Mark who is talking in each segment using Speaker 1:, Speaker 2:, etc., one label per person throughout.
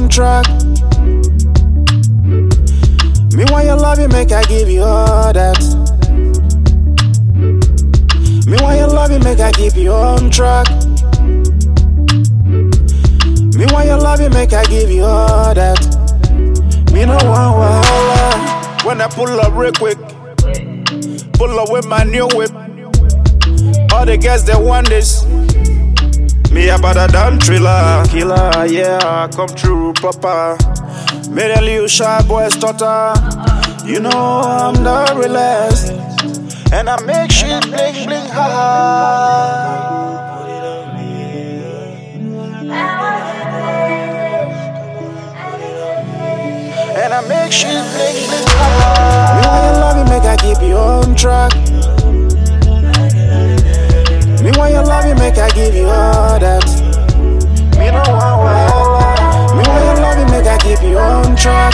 Speaker 1: track. Me want your love, you make I give you all that. Me want your love, you make I keep you on track. Me want your love, you make I give you all that. Me no want wahala. When I pull up real quick, pull up with my new whip. All the girls they want this. Me about a damn thriller, killer, yeah, come true proper. Made a little shy boy stutter. You know I'm the realest, and I make shit bling bling ha. And I make shit bling bling ha. Me want your love, you make I keep you on track. Me want your love, you make I give you all that. Me no want wahala. Me want your love, you make I keep you on track.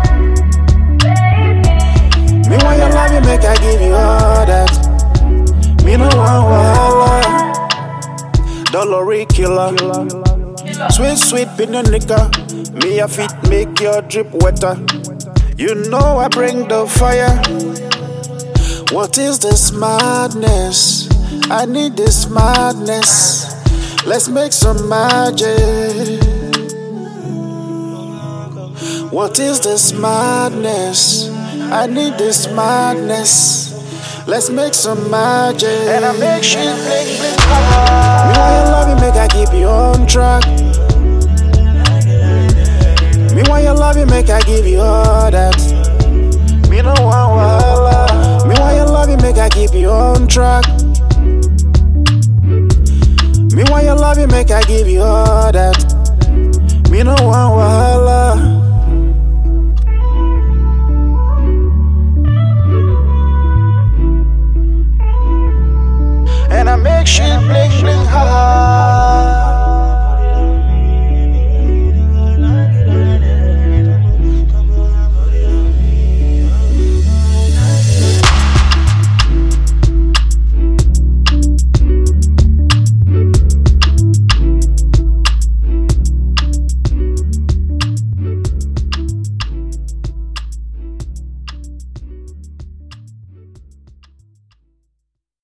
Speaker 1: Me want your love, you make I give you all that. Me no want wahala. Dollar killer, sweet sweet pinanica. Me a fit make your drip wetter. You know I bring the fire. What is this madness? I need this madness. Let's make some magic. What is this madness? I need this madness. Let's make some magic. And I make shit bling bling. Me want your love, you make I keep you on track. Me want your love, you make I give you all that. Me no want wahala. Me want your love, you make I keep you on track. Me want your love, you make I give you all that. Me no want wahala.